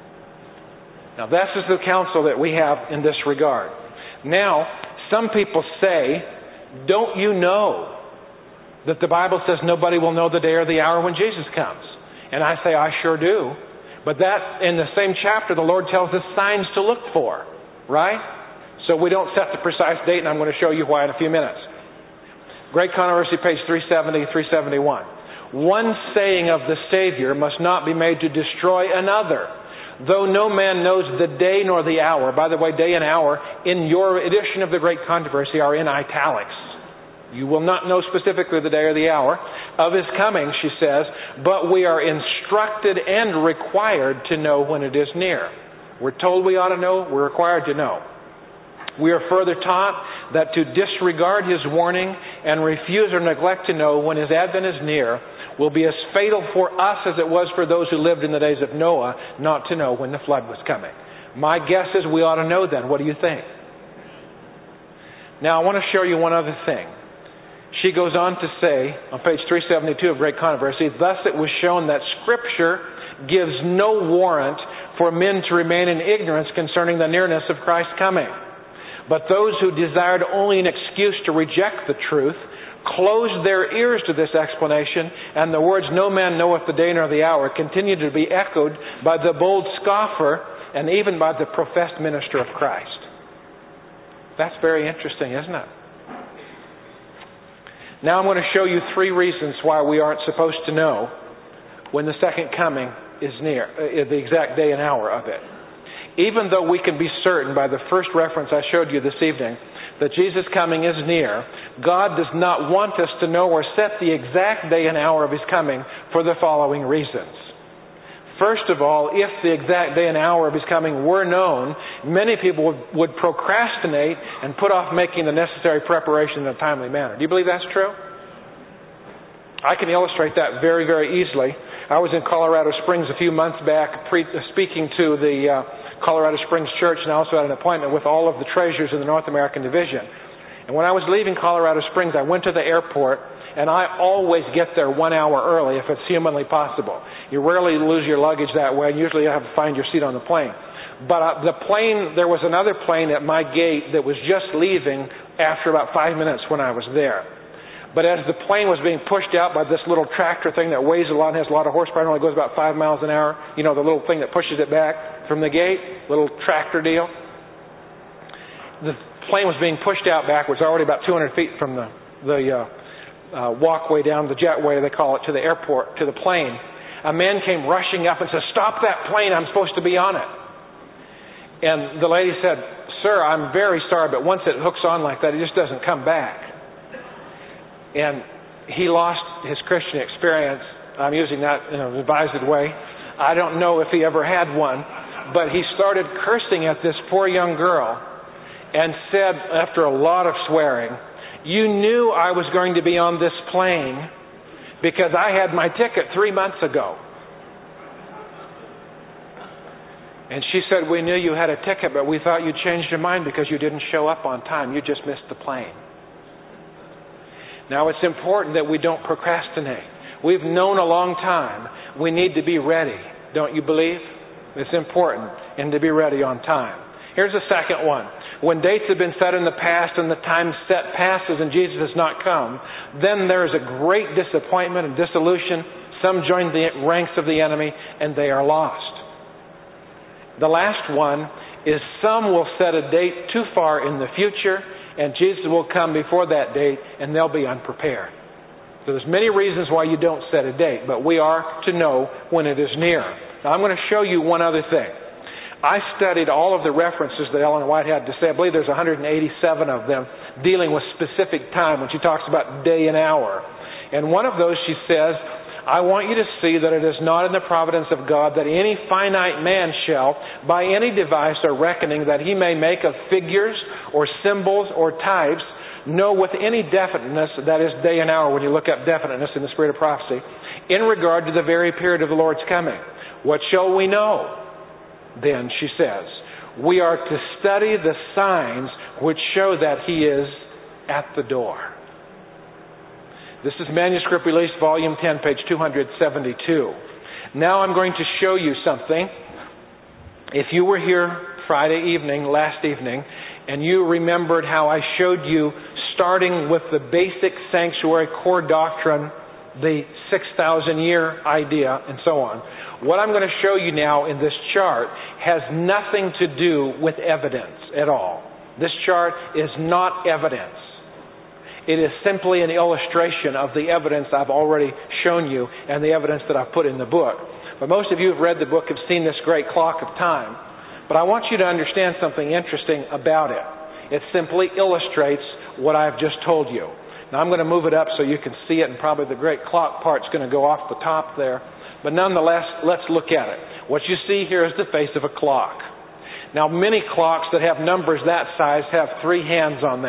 Now, this is the counsel that we have in this regard. Now, some people say, don't you know that the Bible says nobody will know the day or the hour when Jesus comes? And I say, I sure do. But that, in the same chapter, the Lord tells us signs to look for. Right? So we don't set the precise date, and I'm going to show you why in a few minutes. Great Controversy, page 370, 371. One saying of the Savior must not be made to destroy another, though no man knows the day nor the hour. By the way, day and hour in your edition of the Great Controversy are in italics. You will not know specifically the day or the hour of his coming, she says, but we are instructed and required to know when it is near. We're told we ought to know, we're required to know. We are further taught that to disregard his warning and refuse or neglect to know when his advent is near will be as fatal for us as it was for those who lived in the days of Noah not to know when the flood was coming. My guess is we ought to know then. What do you think? Now, I want to show you one other thing. She goes on to say, on page 372 of Great Controversy, thus it was shown that Scripture gives no warrant for men to remain in ignorance concerning the nearness of Christ's coming. But those who desired only an excuse to reject the truth closed their ears to this explanation, and the words, no man knoweth the day nor the hour, continued to be echoed by the bold scoffer and even by the professed minister of Christ. That's very interesting, isn't it? Now I'm going to show you 3 reasons why we aren't supposed to know when the second coming is near, the exact day and hour of it. Even though we can be certain by the first reference I showed you this evening that Jesus' coming is near, God does not want us to know or set the exact day and hour of His coming for the following reasons. First of all, if the exact day and hour of His coming were known, many people would procrastinate and put off making the necessary preparation in a timely manner. Do you believe that's true? I can illustrate that very, very easily. I was in Colorado Springs a few months back speaking to the Colorado Springs Church, and I also had an appointment with all of the treasurers in the North American Division. And when I was leaving Colorado Springs, I went to the airport, and I always get there 1 hour early if it's humanly possible. You rarely lose your luggage that way. Usually you have to find your seat on the plane. But there was another plane at my gate that was just leaving after about 5 minutes when I was there. But as the plane was being pushed out by this little tractor thing that weighs a lot and has a lot of horsepower, and only goes about 5 miles an hour, you know, the little thing that pushes it back from the gate, little tractor deal. The plane was being pushed out backwards, already about 200 feet from the walkway down the jetway, they call it, to the airport, to the plane. A man came rushing up and said, "Stop that plane, I'm supposed to be on it." And the lady said, "Sir, I'm very sorry, but once it hooks on like that, it just doesn't come back." And he lost his Christian experience. I'm using that in an advised way. I don't know if he ever had one, but he started cursing at this poor young girl and said, after a lot of swearing, "You knew I was going to be on this plane because I had my ticket 3 months ago." And she said, "We knew you had a ticket, but we thought you changed your mind because you didn't show up on time. You just missed the plane." Now, it's important that we don't procrastinate. We've known a long time. We need to be ready. Don't you believe? It's important and to be ready on time. Here's the second one. When dates have been set in the past and the time set passes and Jesus has not come, then there is a great disappointment and dissolution. Some join the ranks of the enemy and they are lost. The last one is some will set a date too far in the future, and Jesus will come before that date, and they'll be unprepared. So there's many reasons why you don't set a date, but we are to know when it is near. Now I'm going to show you one other thing. I studied all of the references that Ellen White had to say. I believe there's 187 of them dealing with specific time when she talks about day and hour. And one of those she says, "I want you to see that it is not in the providence of God that any finite man shall, by any device or reckoning that he may make of figures or symbols or types, know with any definiteness," that is day and hour when you look up definiteness in the spirit of prophecy, "in regard to the very period of the Lord's coming. What shall we know? Then," she says, "we are to study the signs which show that He is at the door." This is Manuscript Release, Volume 10, page 272. Now I'm going to show you something. If you were here Friday evening, last evening, and you remembered how I showed you starting with the basic sanctuary core doctrine, the 6,000-year idea, and so on, what I'm going to show you now in this chart has nothing to do with evidence at all. This chart is not evidence. It is simply an illustration of the evidence I've already shown you and the evidence that I've put in the book. But most of you who've read the book have seen this great clock of time. But I want you to understand something interesting about it. It simply illustrates what I've just told you. Now I'm going to move it up so you can see it, and probably the great clock part's going to go off the top there. But nonetheless, let's look at it. What you see here is the face of a clock. Now many clocks that have numbers that size have 3 hands on them.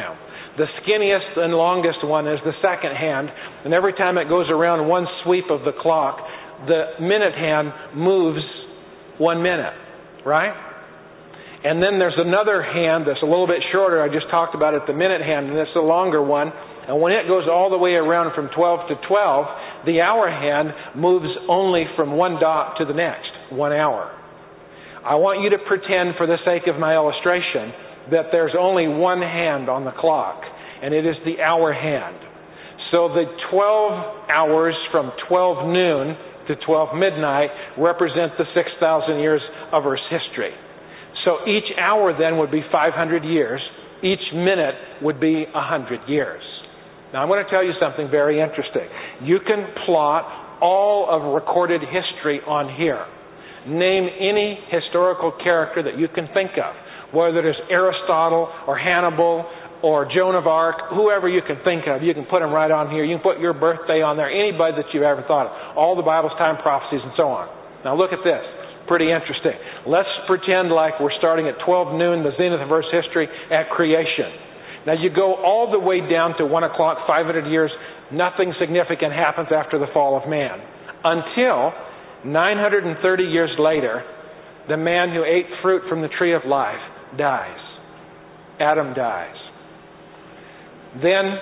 The skinniest and longest one is the second hand, and every time it goes around one sweep of the clock, the minute hand moves 1 minute, right? And then there's another hand that's a little bit shorter. I just talked about it, the minute hand, and it's a longer one. And when it goes all the way around from 12 to 12, the hour hand moves only from one dot to the next, 1 hour. I want you to pretend, for the sake of my illustration, that there's only one hand on the clock, and it is the hour hand. So the 12 hours from 12 noon to 12 midnight represent the 6,000 years of Earth's history. So each hour then would be 500 years. Each minute would be 100 years. Now I'm going to tell you something very interesting. You can plot all of recorded history on here. Name any historical character that you can think of, whether it is Aristotle or Hannibal or Joan of Arc, whoever you can think of. You can put them right on here. You can put your birthday on there, anybody that you've ever thought of. All the Bible's time prophecies and so on. Now look at this. Pretty interesting. Let's pretend like we're starting at 12 noon, the zenith of Earth's history, at creation. Now you go all the way down to 1 o'clock, 500 years. Nothing significant happens after the fall of man. Until 930 years later, the man who ate fruit from the tree of life dies. Adam dies. Then,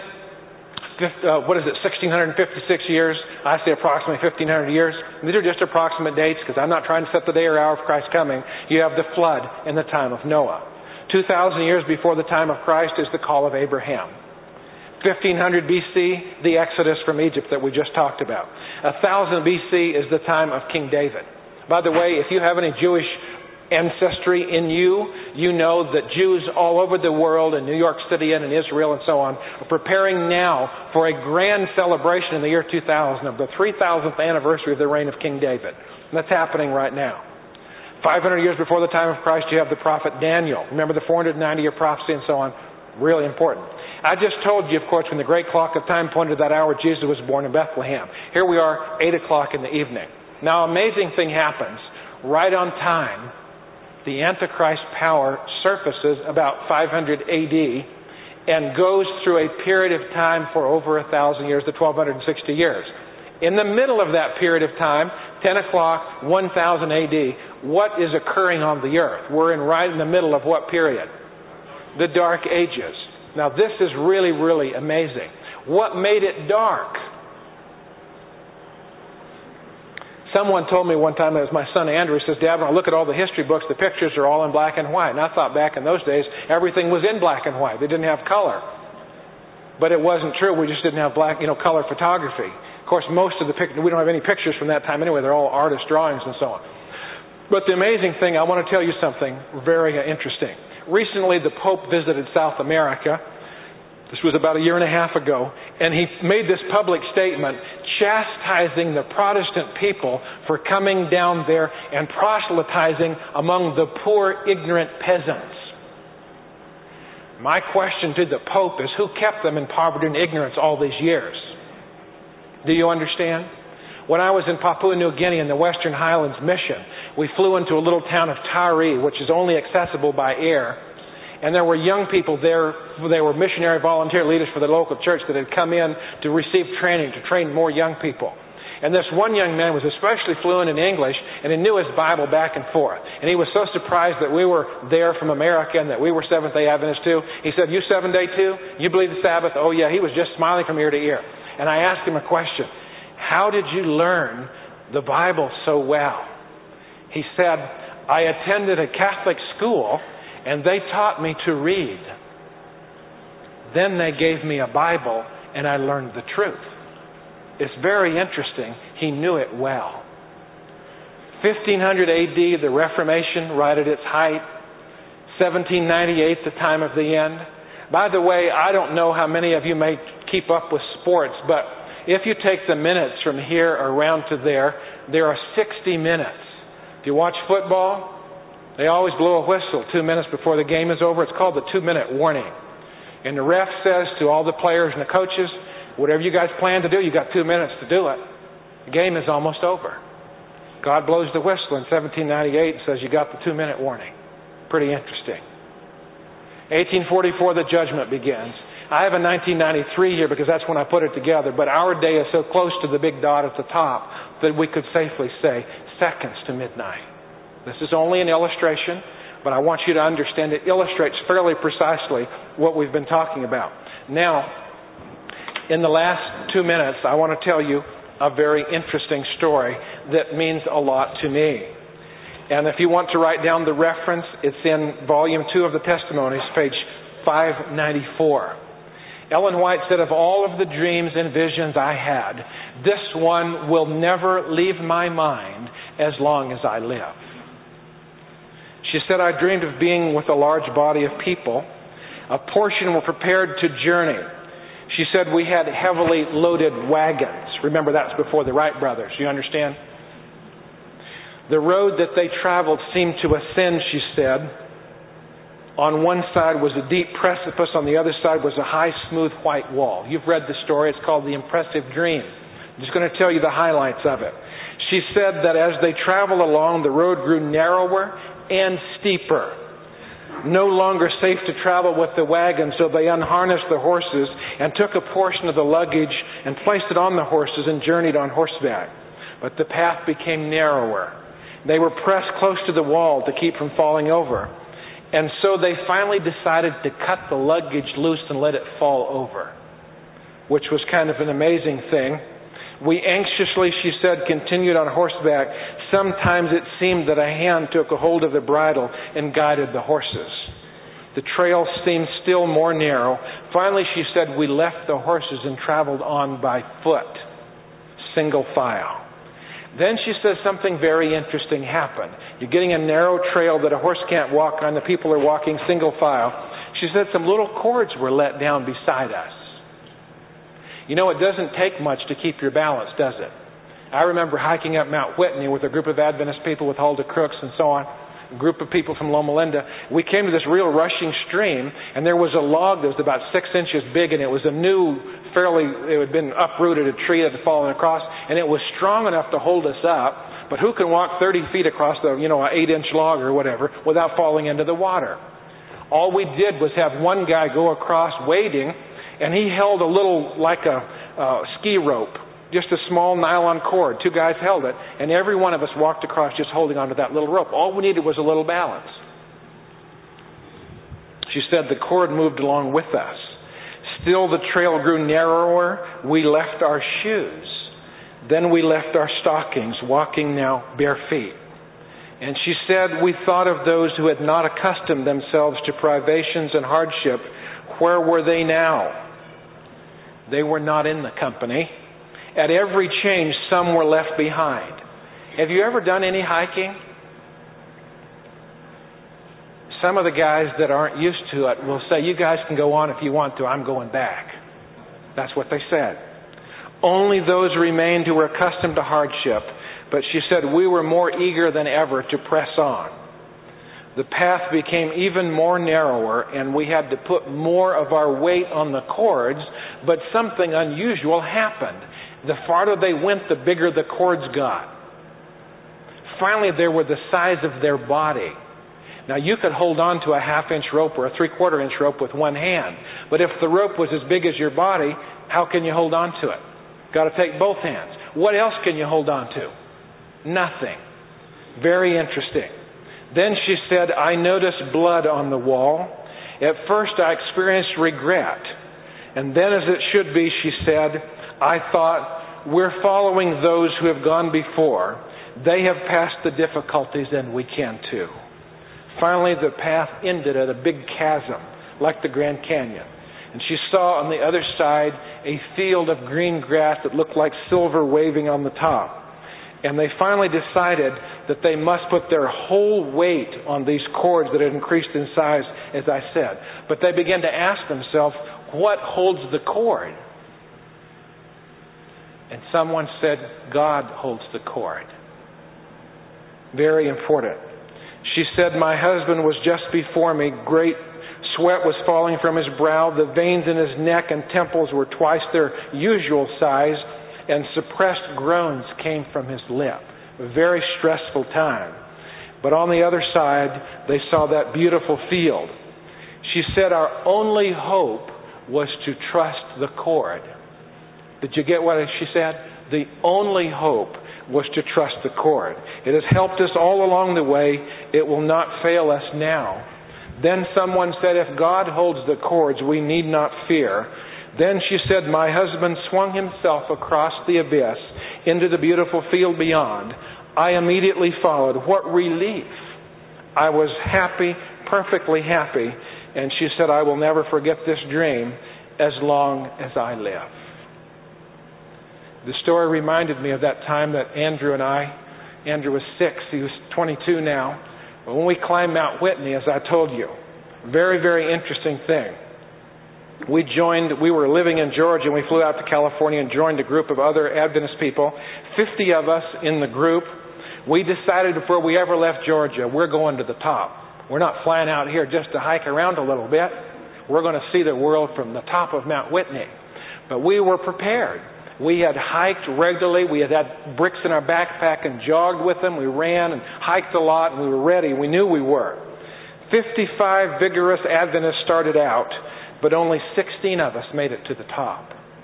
1656 years? I say approximately 1500 years. These are just approximate dates because I'm not trying to set the day or hour of Christ's coming. You have the flood in the time of Noah. 2,000 years before the time of Christ is the call of Abraham. 1500 BC, the Exodus from Egypt that we just talked about. 1000 BC is the time of King David. By the way, if you have any Jewish ancestry in you, you know that Jews all over the world, in New York City and in Israel and so on, are preparing now for a grand celebration in the year 2000 of the 3,000th anniversary of the reign of King David. And that's happening right now. 500 years before the time of Christ, you have the prophet Daniel. Remember the 490-year prophecy and so on? Really important. I just told you, of course, when the great clock of time pointed to that hour, Jesus was born in Bethlehem. Here we are, 8 o'clock in the evening. Now, amazing thing happens. Right on time, the Antichrist power surfaces about 500 AD and goes through a period of time for over 1,000 years, the 1,260 years. In the middle of that period of time, 10 o'clock, 1000 AD, what is occurring on the earth? We're right in the middle of what period? The Dark Ages. Now this is really, really amazing. What made it dark? Someone told me one time, it was my son Andrew, he says, Dad, when I look at all the history books, the pictures are all in black and white. And I thought back in those days, everything was in black and white. They didn't have color. But it wasn't true. We just didn't have color photography. Of course, most of the pictures, we don't have any pictures from that time anyway. They're all artist drawings and so on. But the amazing thing, I want to tell you something very interesting. Recently, the Pope visited South America. This was about a year and a half ago. And he made this public statement chastising the Protestant people for coming down there and proselytizing among the poor, ignorant peasants. My question to the Pope is, who kept them in poverty and ignorance all these years? Do you understand? When I was in Papua New Guinea in the Western Highlands Mission, we flew into a little town of Taree, which is only accessible by air. And there were young people there. They were missionary volunteer leaders for the local church that had come in to receive training, to train more young people. And this one young man was especially fluent in English, and he knew his Bible back and forth. And he was so surprised that we were there from America and that we were Seventh-day Adventists too. He said, "You Seventh-day too? You believe the Sabbath?" Oh yeah, he was just smiling from ear to ear. And I asked him a question. How did you learn the Bible so well? He said, I attended a Catholic school and they taught me to read. Then they gave me a Bible and I learned the truth. It's very interesting. He knew it well. 1500 AD, the Reformation, right at its height. 1798, the time of the end. By the way, I don't know how many of you may keep up with sports, but if you take the minutes from here around to there are 60 minutes. If you watch football, they always blow a whistle 2 minutes before the game is over. It's called the 2-minute warning. And the ref says to all the players and the coaches, whatever you guys plan to do, you got 2 minutes to do it. The game is almost over. God blows the whistle in 1798 and says you got the 2-minute warning. Pretty interesting. 1844, the judgment begins. I have a 1993 here because that's when I put it together, but our day is so close to the big dot at the top that we could safely say seconds to midnight. This is only an illustration, but I want you to understand it illustrates fairly precisely what we've been talking about. Now, in the last 2 minutes, I want to tell you a very interesting story that means a lot to me. And if you want to write down the reference, it's in Volume 2 of the Testimonies, page 594. Ellen White said, of all of the dreams and visions I had, this one will never leave my mind as long as I live. She said, I dreamed of being with a large body of people. A portion were prepared to journey. She said we had heavily loaded wagons. Remember, that's before the Wright brothers. You understand? The road that they traveled seemed to ascend, she said. On one side was a deep precipice. On the other side was a high, smooth, white wall. You've read the story. It's called The Impressive Dream. I'm just going to tell you the highlights of it. She said that as they traveled along, the road grew narrower and steeper. No longer safe to travel with the wagon, so they unharnessed the horses and took a portion of the luggage and placed it on the horses and journeyed on horseback. But the path became narrower. They were pressed close to the wall to keep from falling over. And so they finally decided to cut the luggage loose and let it fall over, which was kind of an amazing thing. We anxiously, she said, continued on horseback. Sometimes it seemed that a hand took a hold of the bridle and guided the horses. The trail seemed still more narrow. Finally, she said, we left the horses and traveled on by foot, single file. Then she says something very interesting happened. You're getting a narrow trail that a horse can't walk on. The people are walking single file. She said some little cords were let down beside us. You know, it doesn't take much to keep your balance, does it? I remember hiking up Mount Whitney with a group of Adventist people with Hulda Crooks and so on, a group of people from Loma Linda. We came to this real rushing stream, and there was a log that was about 6 inches big, and it was a new, it had been uprooted, a tree that had fallen across, and it was strong enough to hold us up, but who can walk 30 feet across an 8-inch log or whatever without falling into the water? All we did was have one guy go across wading, and he held a little, like a ski rope, just a small nylon cord. 2 guys held it, and every one of us walked across just holding onto that little rope. All we needed was a little balance. She said the cord moved along with us. Still the trail grew narrower. We left our shoes. Then we left our stockings, walking now bare feet. And she said we thought of those who had not accustomed themselves to privations and hardship. Where were they now? They were not in the company. At every change, some were left behind. Have you ever done any hiking? Some of the guys that aren't used to it will say, you guys can go on if you want to, I'm going back. That's what they said. Only those remained who were accustomed to hardship. But she said we were more eager than ever to press on. The path became even more narrower, and we had to put more of our weight on the cords, but something unusual happened. The farther they went, the bigger the cords got. Finally, they were the size of their body. Now, you could hold on to a 1/2-inch rope or a 3/4-inch rope with one hand, but if the rope was as big as your body, how can you hold on to it? Got to take both hands. What else can you hold on to? Nothing. Very interesting. Then she said, I noticed blood on the wall. At first I experienced regret. And then, as it should be, she said, I thought, we're following those who have gone before. They have passed the difficulties and we can too. Finally, the path ended at a big chasm, like the Grand Canyon. And she saw on the other side a field of green grass that looked like silver waving on the top. And they finally decided that they must put their whole weight on these cords that had increased in size, as I said. But they began to ask themselves, what holds the cord? And someone said, God holds the cord. Very important. She said, my husband was just before me. Great sweat was falling from his brow. The veins in his neck and temples were twice their usual size, and suppressed groans came from his lip. A very stressful time. But on the other side, they saw that beautiful field. She said, our only hope was to trust the cord. Did you get what she said? The only hope was to trust the cord. It has helped us all along the way. It will not fail us now. Then someone said, if God holds the cords, we need not fear. Then she said, my husband swung himself across the abyss into the beautiful field beyond. I immediately followed. What relief! I was happy, perfectly happy. And she said, I will never forget this dream as long as I live. The story reminded me of that time that Andrew was 6, he was 22 now. When we climbed Mount Whitney, as I told you, very, very interesting thing. We were living in Georgia, and we flew out to California and joined a group of other Adventist people. 50 of us in the group. We decided before we ever left Georgia, we're going to the top. We're not flying out here just to hike around a little bit. We're going to see the world from the top of Mount Whitney. But we were prepared. We had hiked regularly. We had bricks in our backpack and jogged with them. We ran and hiked a lot, and we were ready. We knew we were. 55 vigorous Adventists started out, but only 16 of us made it to the top.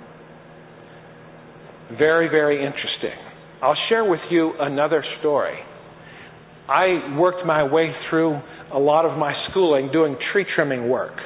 Very, very interesting. I'll share with you another story. I worked my way through a lot of my schooling doing tree trimming work.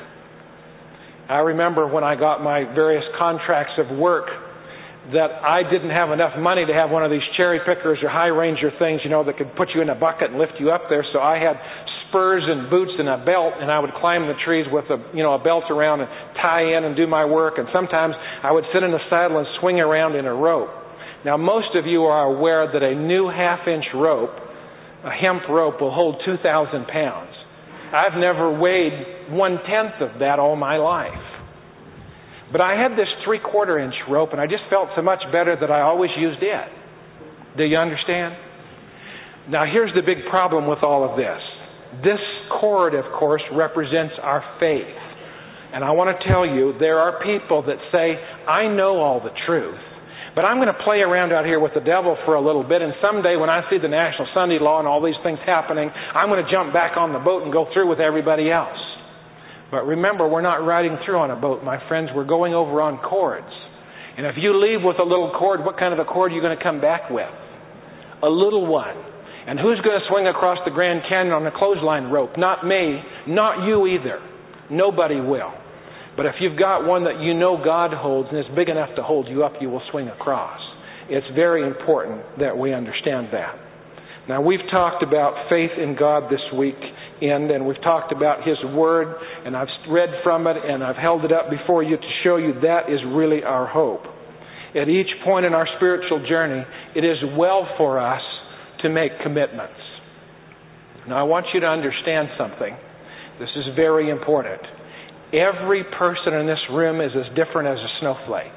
I remember when I got my various contracts of work that I didn't have enough money to have one of these cherry pickers or high ranger things, that could put you in a bucket and lift you up there. So I had spurs and boots and a belt, and I would climb the trees with a belt around and tie in and do my work. And sometimes I would sit in the saddle and swing around in a rope. Now, most of you are aware that a new half-inch rope, a hemp rope, will hold 2,000 pounds. I've never weighed 1/10 of that all my life. But I had this 3/4 inch rope, and I just felt so much better that I always used it. Do you understand? Now, here's the big problem with all of this. This cord, of course, represents our faith. And I want to tell you, there are people that say, I know all the truth, but I'm going to play around out here with the devil for a little bit, and someday when I see the National Sunday Law and all these things happening, I'm going to jump back on the boat and go through with everybody else. But remember, we're not riding through on a boat, my friends. We're going over on cords. And if you leave with a little cord, what kind of a cord are you going to come back with? A little one. And who's going to swing across the Grand Canyon on a clothesline rope? Not me. Not you either. Nobody will. But if you've got one that you know God holds and is big enough to hold you up, you will swing across. It's very important that we understand that. Now, we've talked about faith in God this week, and we've talked about His Word, and I've read from it, and I've held it up before you to show you that is really our hope. At each point in our spiritual journey, it is well for us to make commitments. Now, I want you to understand something. This is very important. Every person in this room is as different as a snowflake.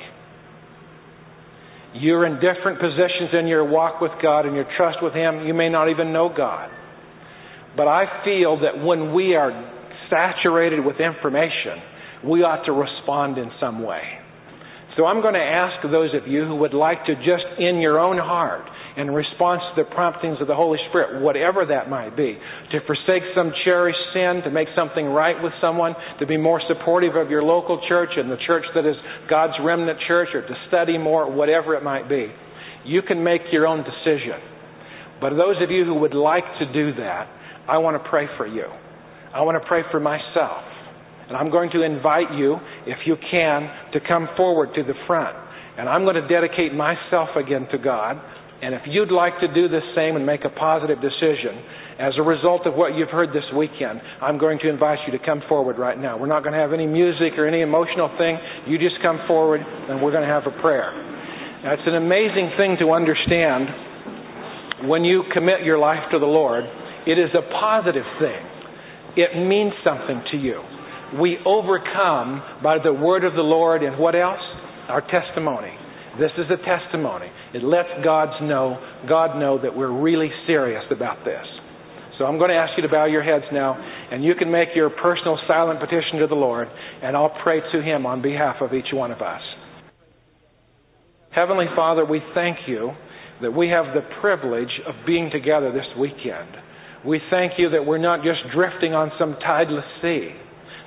You're in different positions in your walk with God and your trust with Him. You may not even know God. But I feel that when we are saturated with information, we ought to respond in some way. So I'm going to ask those of you who would like to just in your own heart, in response to the promptings of the Holy Spirit, whatever that might be, to forsake some cherished sin, to make something right with someone, to be more supportive of your local church and the church that is God's remnant church, or to study more, whatever it might be. You can make your own decision. But those of you who would like to do that, I want to pray for you. I want to pray for myself. And I'm going to invite you, if you can, to come forward to the front. And I'm going to dedicate myself again to God. And if you'd like to do the same and make a positive decision as a result of what you've heard this weekend, I'm going to invite you to come forward right now. We're not going to have any music or any emotional thing. You just come forward and we're going to have a prayer. Now, it's an amazing thing to understand when you commit your life to the Lord. It is a positive thing. It means something to you. We overcome by the word of the Lord and what else? Our testimony. This is a testimony. It lets God know that we're really serious about this. So I'm going to ask you to bow your heads now, and you can make your personal silent petition to the Lord, and I'll pray to Him on behalf of each one of us. Heavenly Father, we thank you that we have the privilege of being together this weekend. We thank you that we're not just drifting on some tideless sea,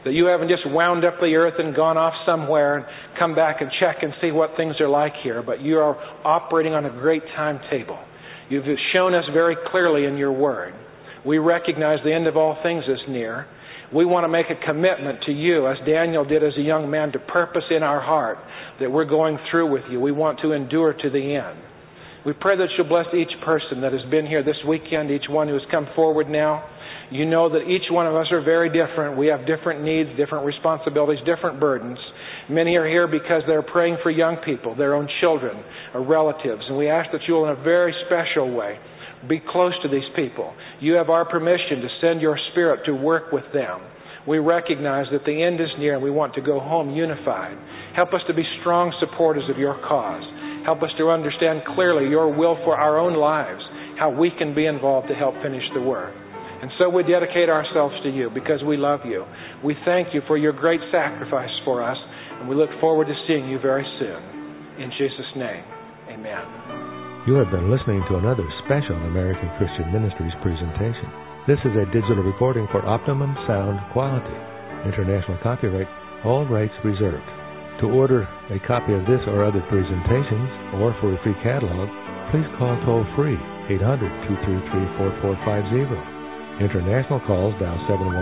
That you haven't just wound up the earth and gone off somewhere and come back and check and see what things are like here, but you are operating on a great timetable. You've shown us very clearly in your word. We recognize the end of all things is near. We want to make a commitment to you, as Daniel did as a young man, to purpose in our heart that we're going through with you. We want to endure to the end. We pray that you'll bless each person that has been here this weekend, each one who has come forward now. You know that each one of us are very different. We have different needs, different responsibilities, different burdens. Many are here because they're praying for young people, their own children or relatives. And we ask that you will, in a very special way, be close to these people. You have our permission to send your Spirit to work with them. We recognize that the end is near and we want to go home unified. Help us to be strong supporters of your cause. Help us to understand clearly your will for our own lives, how we can be involved to help finish the work. And so we dedicate ourselves to you because we love you. We thank you for your great sacrifice for us, and we look forward to seeing you very soon. In Jesus' name, amen. You have been listening to another special American Christian Ministries presentation. This is a digital recording for optimum sound quality. International copyright, all rights reserved. To order a copy of this or other presentations, or for a free catalog, please call toll-free 800-233-4450. International calls dial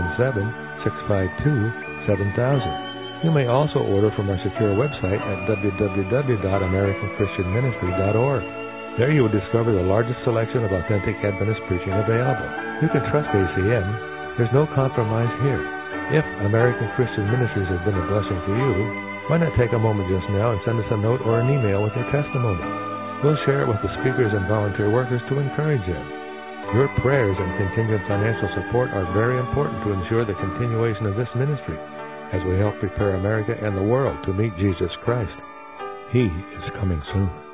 717-652-7000. You may also order from our secure website at www.americanchristianministry.org. There you will discover the largest selection of authentic Adventist preaching available. You can trust ACM. There's no compromise here. If American Christian Ministries has been a blessing to you, why not take a moment just now and send us a note or an email with your testimony? We'll share it with the speakers and volunteer workers to encourage them. Your prayers and continued financial support are very important to ensure the continuation of this ministry as we help prepare America and the world to meet Jesus Christ. He is coming soon.